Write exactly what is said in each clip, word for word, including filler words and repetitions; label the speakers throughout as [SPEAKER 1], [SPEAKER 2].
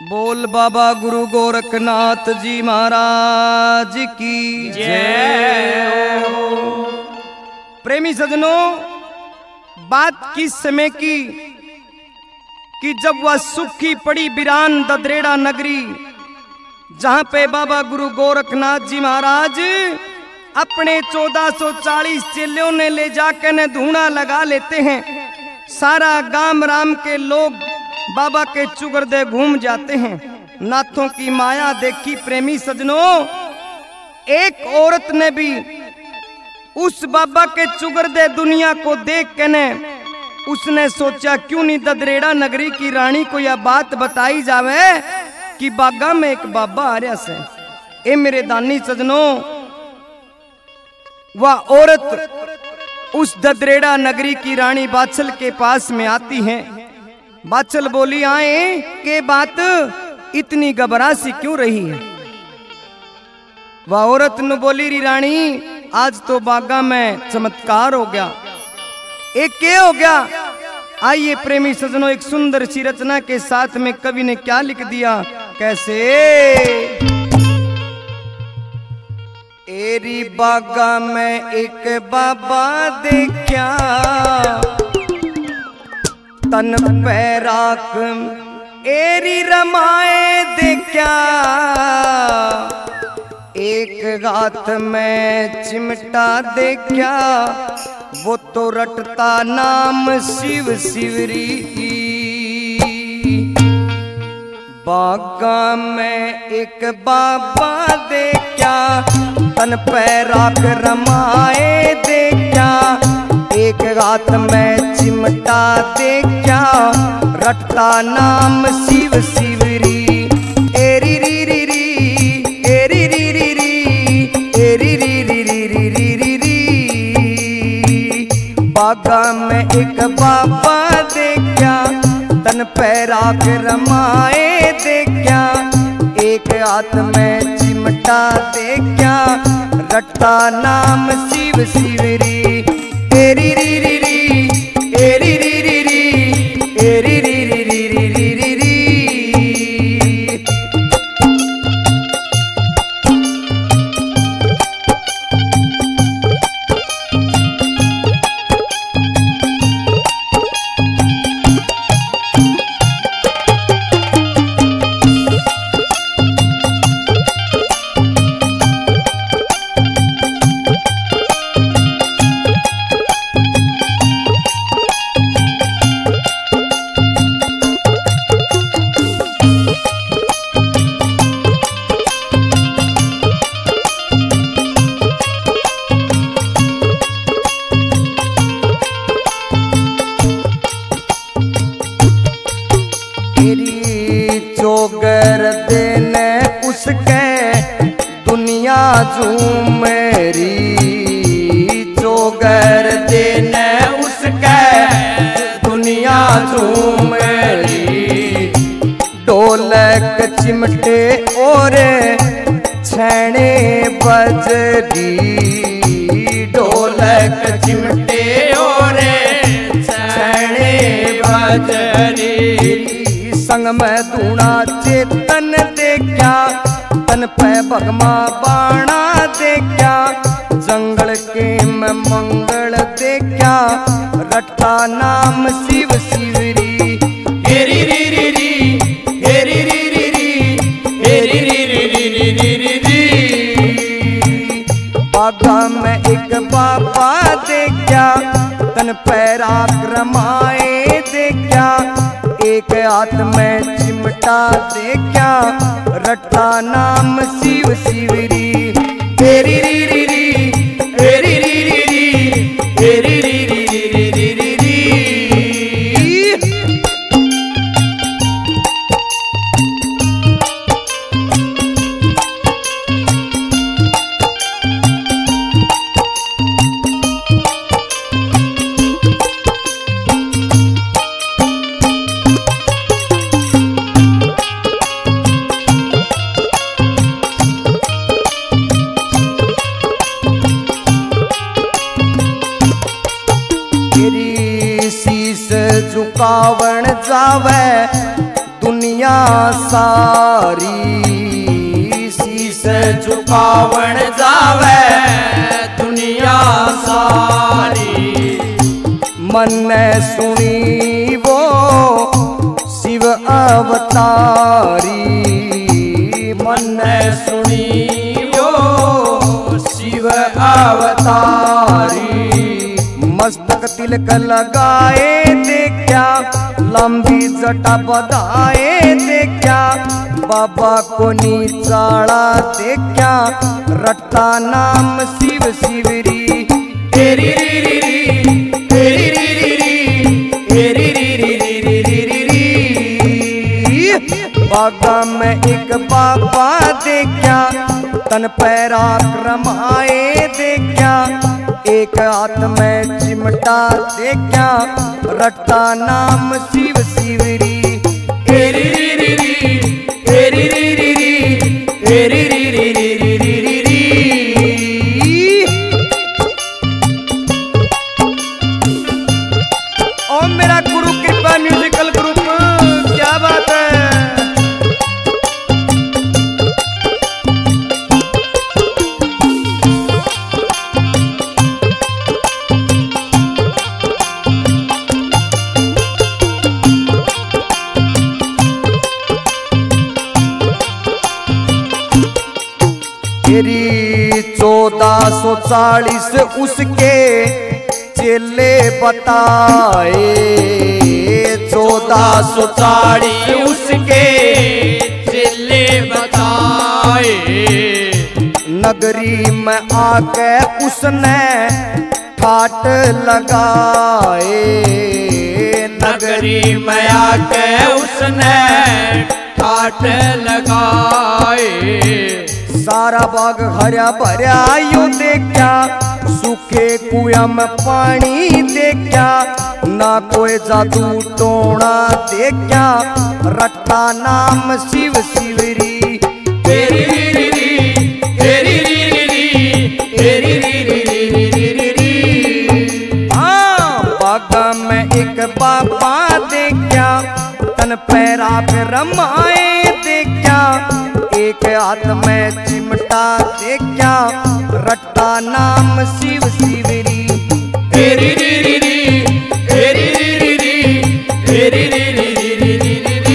[SPEAKER 1] बोल बाबा गुरु गोरखनाथ जी महाराज की जय हो। प्रेमी सजनों, बात किस समय की कि जब वह सुखी पड़ी बिरान ददरेड़ा नगरी, जहां पे बाबा गुरु गोरखनाथ जी महाराज अपने चौदह सौ चालीस चेलों ने ले जाकर ने धूना लगा लेते हैं। सारा गांव राम के लोग बाबा के चुगरदे घूम जाते हैं। नाथों की माया देखी प्रेमी सजनों, एक औरत ने भी उस बाबा के चुगरदे दुनिया को देख के ने उसने सोचा क्यों नहीं ददरेड़ा नगरी की रानी को यह बात बताई जावे कि बागा में एक बाबा आ रहा से। ए मेरे दानी सजनों, वह औरत उस ददरेड़ा नगरी की रानी बाछल के पास में आती है। बाछल बोली, आए के बात इतनी घबरासी क्यों रही है? वह औरत न बोली, री रानी आज तो बागा में चमत्कार हो गया। एक क्या हो गया? आइए प्रेमी सजनों, एक सुंदर सी रचना के साथ में कवि ने क्या लिख दिया, कैसे? एरी बागा में एक बाबा देखा, तन पैराक एरी रमाए देखा, एक हाथ में चिमटा देखा, वो तो रटता नाम शिव शिवरी। बागा में एक बाबा देखा, तन पैराक रमाए देखा, एक हाथ में चिमटा देखा, रटता नाम शिव शिवरी। एरी री री री एरी री री री एरी री री री री री री री। बागा में एक बाबा देखा, तन पैराक रमाए देखा, एक हाथ में चिमटा देखा, रटता नाम शिव शिवरी। एरी री री री एरी री री री एरी री री री री री री री। चोगर देने उसके दुनिया झूमेरी, चोगर देने उसके दुनिया झूमेरी। ढोलक चिमटे और छेने बजरी, ढोलक चिमटे और छेने बजरी। संग में धूना चेतन देखा, तन पे भगमा बाणा देखा, जंगल के में मंगल देखा, रटता नाम शिव शिवरी। हेरी री री री हेरी री री री हेरी री री री री री री री। बागा में एक बाबा देखा, तन पैराक रमाए देखा, एक हाथ में चिमटा देखा, रटता नाम शिव शिवरी। हेरी री री री हेरी री री री हेरी री री री री री री री। दुनिया सारी, शीश
[SPEAKER 2] झुकावण जावे दुनिया सारी।
[SPEAKER 1] मन ने सुनी वो शिव अवतारी,
[SPEAKER 2] मन ने सुनी वो शिव अवतारी।
[SPEAKER 1] मस्तक तिलक लगाए देखा, लंबी जटा बधाए देखा, बाबा को नीचाड़ा देखा, रट्टा नाम शिव शिवरी।
[SPEAKER 2] तेरी री री री तेरी री री री तेरी री री री री री री।
[SPEAKER 1] बागा में एक बाबा देखा, तन पैराक्रम आए देखा, एक हाथ में चिमटा देखा, रट्टा नाम शिव शिवरी।
[SPEAKER 2] तेरी री री री तेरी री री री तेरी री री री री री री री।
[SPEAKER 1] और मेरा गुरु कृपा म्यूजिकल ग्रुप, क्या बात है। तेरी चौदह सौ चालीस उसके चेले बताए,
[SPEAKER 2] चौदह सौ चालीस उसके चेले बताए।
[SPEAKER 1] नगरी में आके उसने ठाट लगाए,
[SPEAKER 2] नगरी में आके उसने ठाट लगाए।
[SPEAKER 1] सारा बाग हरा भरा यू देखा, सूखे कुएं में पानी देखा, ना कोई जादू टोना देखा, रट्टा नाम शिव शिवरी।
[SPEAKER 2] तेरी री री री तेरी री री री तेरी री री री री री री।
[SPEAKER 1] हाँ, बागा में एक बाबा देखा, तन पैरा पे रमाए देखा, एक हाथ में चिमटा देखा, रट्टा नाम शिव शिवरी।
[SPEAKER 2] तेरी री री री तेरी री री री तेरी री री री री री री री।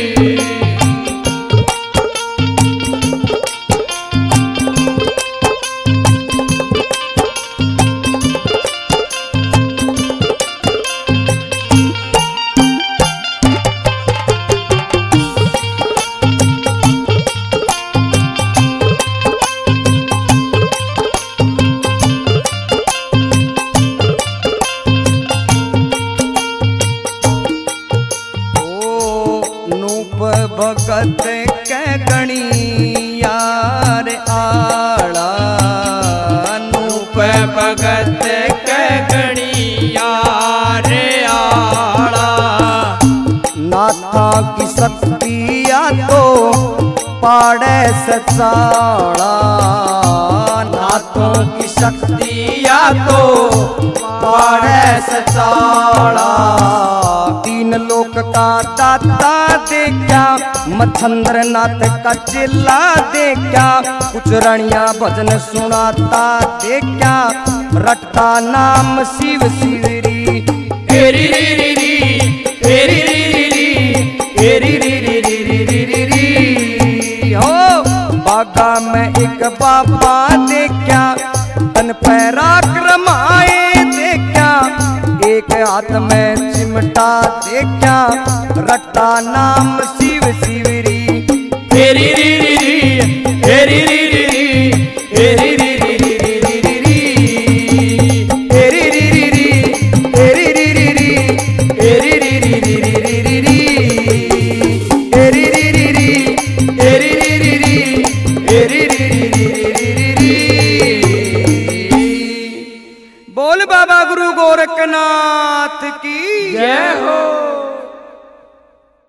[SPEAKER 1] भगत के गणी यार आड़ा,
[SPEAKER 2] नूप भगत के गणी यार आड़ा।
[SPEAKER 1] नाथा की शक्तिया तो पाड़े सचाड़ा,
[SPEAKER 2] नाथों की शक्तिया तो पाड़े सचाड़ा।
[SPEAKER 1] तीन लोक का दाता देखा, मच्छंद्र नाथ का चिल्ला देखा, कुछ रणिया भजन सुनाता देखा, रट्टा नाम शिव शिवरी।
[SPEAKER 2] तेरी री री री तेरी री री री तेरी री री री री री री री।
[SPEAKER 1] हो बागा में एक बाबा देखा, तन पैराक्रम आए देखा, एक हाथ में चिमटा देखा, रट्टा नाम शिव शिवरी।
[SPEAKER 2] तेरी री री री तेरी री री री तेरी री री री री री री री।
[SPEAKER 1] तेरी री री री तेरी री री री
[SPEAKER 2] तेरी री री री री री री री।
[SPEAKER 1] तेरी री री री
[SPEAKER 2] तेरी री री री तेरी री री री री री री।
[SPEAKER 1] बोल बाबा गुरु गोरखनाथ की
[SPEAKER 2] जय हो।